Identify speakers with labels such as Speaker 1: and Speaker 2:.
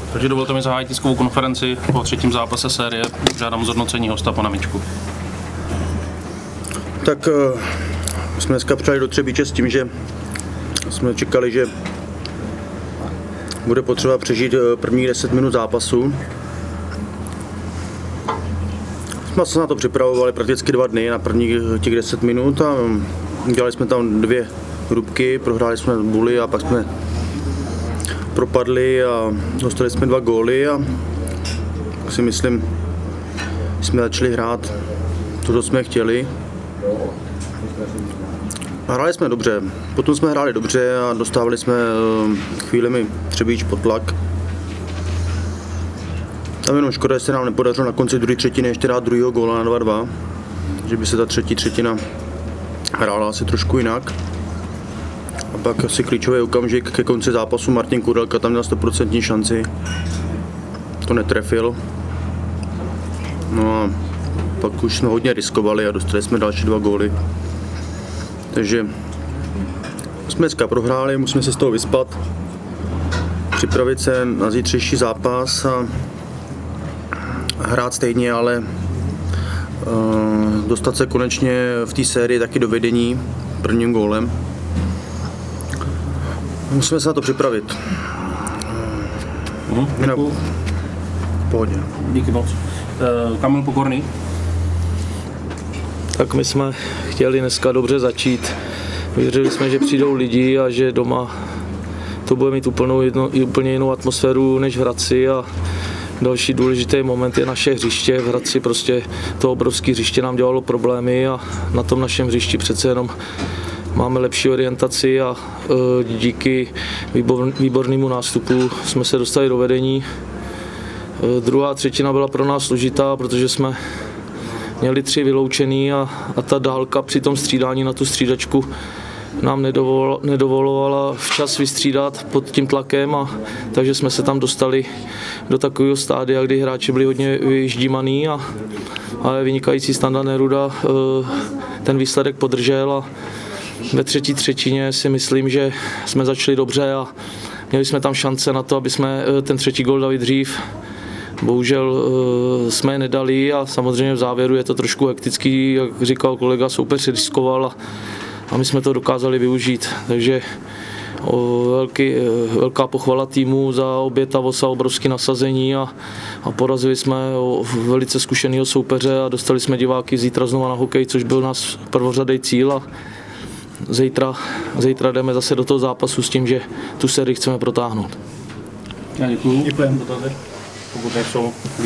Speaker 1: Takže dovolte mi zahájit tiskovou konferenci po třetím zápase série. Žádám zhodnocení hosta pana Mičku.
Speaker 2: Tak jsme dneska přijeli do Třebíče s tím, že jsme čekali, že bude potřeba přežít prvních 10 minut zápasu. Jsme se na to připravovali prakticky 2 dny na prvních těch 10 minut a dělali jsme tam 2 hrubky, prohráli jsme Bully a pak jsme propadli a dostali jsme 2 góly a si myslím, jsme začali hrát to, co jsme chtěli. Hráli jsme dobře, potom jsme hráli dobře a dostávali jsme chvílemi Třebíč pod tlak. Tam jenom škoda, že se nám nepodařilo na konci druhé třetiny ještě dát druhého góla na 2-2, že by se ta třetí třetina hrála asi trošku jinak. A pak asi klíčový okamžik ke konci zápasu Martin Kudelka tam měl 100% šanci, to netrefil. No a pak už jsme hodně riskovali a dostali jsme další 2 góly. Takže jsme dneska prohráli, musíme se z toho vyspat, připravit se na zítřejší zápas a hrát stejně, ale dostat se konečně v té sérii taky do vedení prvním gólem. Musíme se na to připravit.
Speaker 1: Jinak
Speaker 2: v pohodě.
Speaker 1: Díky moc. Kamil Pokorný.
Speaker 3: Tak my jsme chtěli dneska dobře začít. Věřili jsme, že přijdou lidi a že doma to bude mít úplně jinou atmosféru než v Hradci a další důležitý moment je naše hřiště. V Hradci prostě to obrovské hřiště nám dělalo problémy a na tom našem hřišti přece jenom máme lepší orientaci a díky výbornému nástupu jsme se dostali do vedení. Druhá třetina byla pro nás složitá, protože jsme měli 3 vyloučený a ta dálka při tom střídání na tu střídačku nám nedovolovala včas vystřídat pod tím tlakem, takže jsme se tam dostali do takového stádia, kdy hráči byli hodně vyždímaný, ale vynikající Standa Neruda ten výsledek podržel a ve třetí třetině si myslím, že jsme začali dobře a měli jsme tam šance na to, aby jsme ten 3. gól dali dřív. Bohužel jsme je nedali a samozřejmě v závěru je to trošku hektický, jak říkal kolega, soupeř riskoval a my jsme to dokázali využít. Takže velká pochvala týmu za obětavost a obrovské nasazení a porazili jsme velice zkušeného soupeře a dostali jsme diváky zítra znova na hokej, což byl náš prvořadý cíl a zítra jdeme zase do toho zápasu s tím, že tu sérii chceme protáhnout.
Speaker 1: Já děkuju. Děkujeme. Pokud nejsou